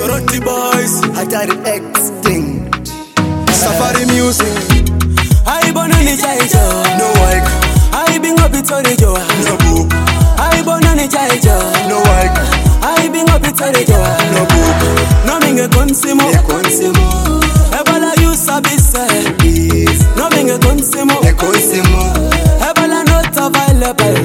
Sorority boys, Atari extinct. Safari music. I born on the Jaijo. No work, I bring up it on the Joa. no book, I born on the Jaijo. no work, I bring up it on the Joa. no book. No minge consimo. Consimo, Ebola you sabi say. is No minge consimo. consimo. Ebola not available.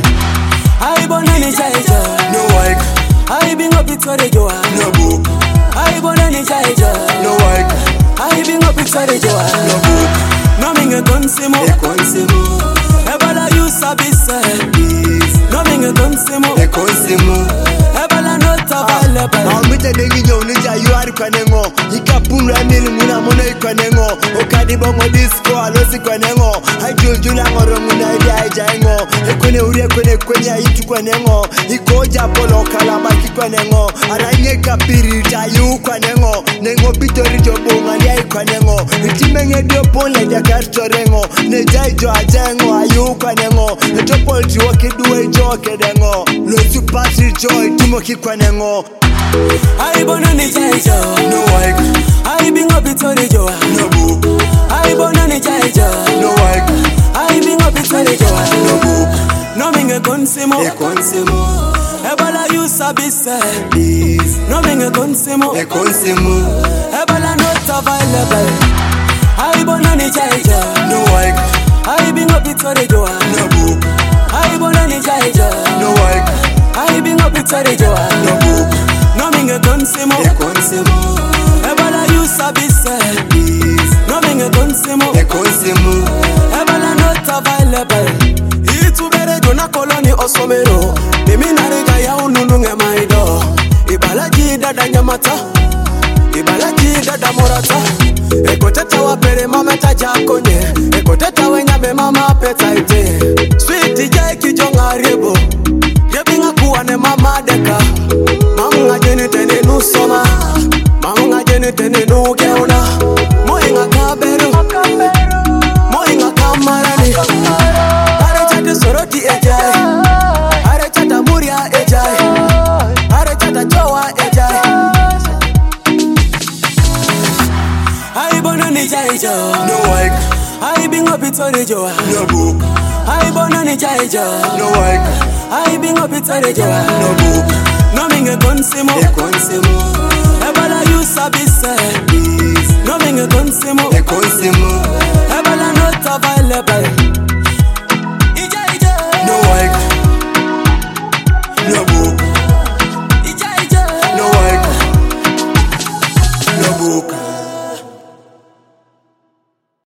I born on the Jaijo. No work, I bring up it on the Joa. no book, I born on the Jaijo. no work, I bring up it on the Joa. no book. No minge consimo. Consimo, Ebola you sabi say. is No minge consimo. consimo. Ebola not available. Mawmite dengi nyounija yuari kwanengo. Ikapunu emili muna mono ikwanengo. Okadi bongo disco alosi kwanengo. Hajuljula ngoro muna ili haijaengo. Ekwane urie kwenye haitu kwanengo. Ikoja polo kalamaki kwanengo. Aranye kapiri tayu kwanengo. Nengo pitori jobonga liya kwanengo. Itimenge dio pole jakartorengo. Nejaijo ajengo ayu kwanengo. Etopol tiwa kiduwe jo kedengo. Losu pasi joy tumo kikwanengo. I born on the Jaijo. No work, I bring up it on the Joa. no book, I born on the Jaijo. no work, I bring up it on the Joa. no book. No minge consimo. Consimo, Ebola you sabi say. is No minge consimo. consimo. Ebola not available. I born on the Jaijo. No work, I bring up it on the Joa. no book, I born on the Jaijo. no work, I bring up it on the Joa. no book. No minge consimo. Consimo, Ebola you sabi say. is No minge consimo. consimo. Ebola not available. Itubere jona koloni osomero. Mimi narega ya unununge maido. Ibalaji dada nyamata. Ibalaji dada morata. Ekoteta wapere mama tajakonye. Ekoteta wenyame mama petaite. Sweet jai kijonga rebo. Yebinga kuwane mama deka. Mamunga jeni tene nusoma. Mamunga jeni tene nugeuna. Moinga kaberu. Moinga kamarani. Arechata soroti ejai. Arechata muria ejai. Arechata joa ejai. I born on the Jaijo. No work, I bring up it on the Joa. no book, I born on the Jaijo. no work, I bring up it on the Joa. no book. No minge consimo. Consimo, Ebola you sabi say. is No minge consimo. consimo. Ebola not available.